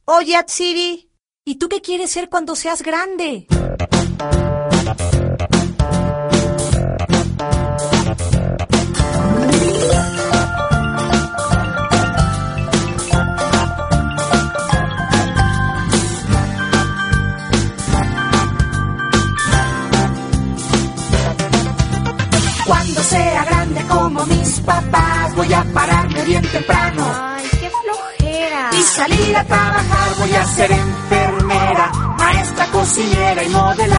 Oye, Atsiri, ¿y tú qué quieres ser cuando seas grande? Cuando sea grande como mis papás, voy a pararme bien temprano. Ay, qué flojera. Y salir a trabajar, voy a ser enfermera, maestra, cocinera y modelar.